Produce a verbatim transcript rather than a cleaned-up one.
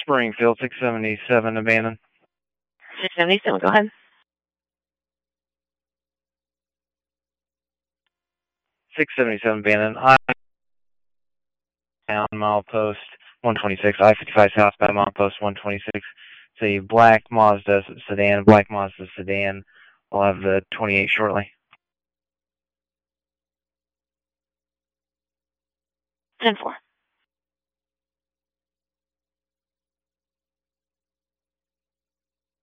Springfield, six seventy-seven, abandoned. six seventy-seven, go ahead. six seventy-seven, abandoned. I down milepost one twenty-six, I fifty-five southbound milepost one twenty-six. It's a black Mazda sedan, black Mazda sedan. I'll have the twenty-eight shortly. ten four.